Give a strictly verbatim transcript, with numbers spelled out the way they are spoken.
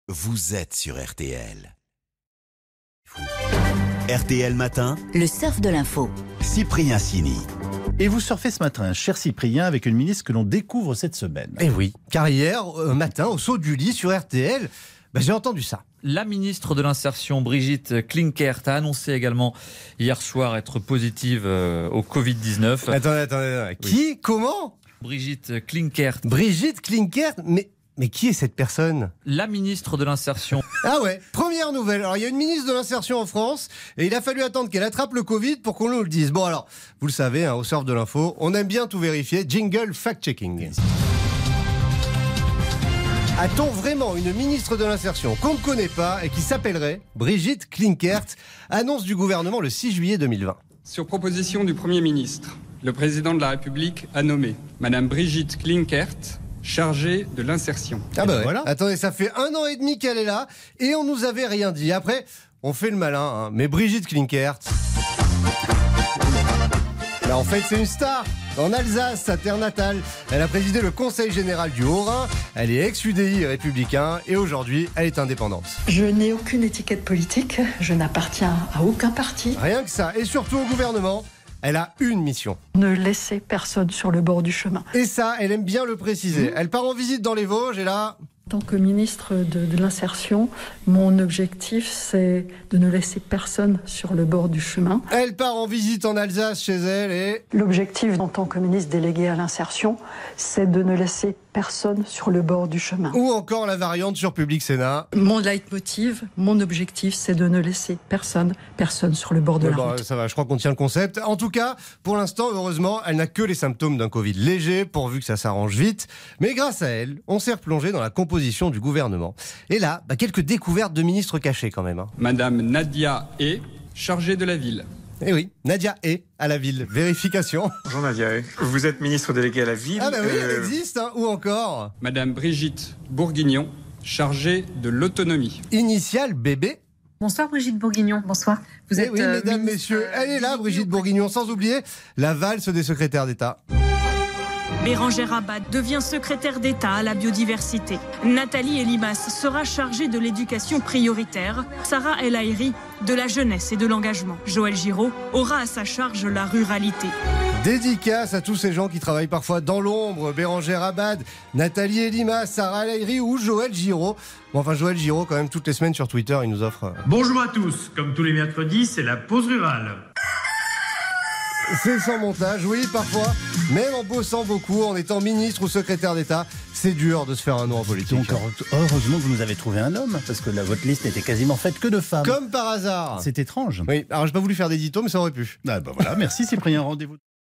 Vous êtes sur R T L. R T L Matin, le surf de l'info. Cyprien Sini. Et vous surfez ce matin, cher Cyprien, avec une ministre que l'on découvre cette semaine. Eh oui, car hier euh, matin, au saut du lit sur R T L, bah, j'ai entendu ça. La ministre de l'Insertion, Brigitte Klinkert, a annoncé également hier soir être positive euh, au covid dix-neuf. Attendez, attendez, attendez. Oui. Qui? Comment? Brigitte Klinkert. Brigitte Klinkert? Mais, mais qui est cette personne? La ministre de l'Insertion. Ah ouais, première nouvelle. Alors, il y a une ministre de l'Insertion en France et il a fallu attendre qu'elle attrape le Covid pour qu'on nous le dise. Bon, alors, vous le savez, hein, au surf de l'info, on aime bien tout vérifier. Jingle fact-checking. A-t-on vraiment une ministre de l'Insertion qu'on ne connaît pas et qui s'appellerait Brigitte Klinkert? Annonce du gouvernement le six juillet deux mille vingt. Sur proposition du Premier ministre, le président de la République a nommé Madame Brigitte Klinkert chargée de l'insertion. Ah bah ouais. Voilà. Attendez, ça fait un an et demi qu'elle est là et on nous avait rien dit. Après, on fait le malin, hein. Mais Brigitte Klinkert... Là, en fait, c'est une star. En Alsace, sa terre natale, elle a présidé le Conseil général du Haut-Rhin, elle est ex-U D I républicain et aujourd'hui, elle est indépendante. Je n'ai aucune étiquette politique, je n'appartiens à aucun parti. Rien que ça. Et surtout au gouvernement, elle a une mission. Ne laissez personne sur le bord du chemin. Et ça, elle aime bien le préciser. Elle part en visite dans les Vosges et là... En tant que ministre de, de l'Insertion, mon objectif, c'est de ne laisser personne sur le bord du chemin. Elle part en visite en Alsace chez elle et... L'objectif, en tant que ministre délégué à l'Insertion, c'est de ne laisser personne sur le bord du chemin. Ou encore la variante sur Public Sénat. Mon leitmotiv, mon objectif, c'est de ne laisser personne, personne sur le bord de Ouais, la bon, route. ça va, je crois qu'on tient le concept. En tout cas, pour l'instant, heureusement, elle n'a que les symptômes d'un Covid léger, pourvu que ça s'arrange vite. Mais grâce à elle, on s'est replongé dans la composition du gouvernement. Et là, bah, quelques découvertes de ministres cachés quand même. Hein. Madame Nadia est chargée de la ville. Eh oui, Nadia est à la ville. Vérification. Bonjour Nadia, vous êtes ministre délégué à la ville. Ah bah oui, euh... elle existe, hein. Ou encore... Madame Brigitte Bourguignon, chargée de l'autonomie. Initial bébé. Bonsoir Brigitte Bourguignon, bonsoir. Vous Eh êtes oui, euh, mesdames, ministre, messieurs, elle est là, euh, Brigitte Bourguignon, sans oublier la valse des secrétaires d'État. Bérangère Abad devient secrétaire d'État à la biodiversité. Nathalie Elimas sera chargée de l'éducation prioritaire. Sarah El Haïry de la jeunesse et de l'engagement. Joël Giraud aura à sa charge la ruralité. Dédicace à tous ces gens qui travaillent parfois dans l'ombre. Bérangère Abad, Nathalie Elimas, Sarah El Haïry ou Joël Giraud. Bon, enfin, Joël Giraud, quand même, toutes les semaines sur Twitter, il nous offre... Bonjour à tous. Comme tous les mercredis, c'est la pause rurale. C'est sans montage, oui, parfois. Même en bossant beaucoup, en étant ministre ou secrétaire d'État, c'est dur de se faire un nom en politique. Donc, heureusement que vous nous avez trouvé un homme, parce que là, votre liste n'était quasiment faite que de femmes. Comme par hasard. C'est étrange. Oui, alors j'ai pas voulu faire d'édito, mais ça aurait pu. Ah bah voilà, merci Cyprien, rendez-vous.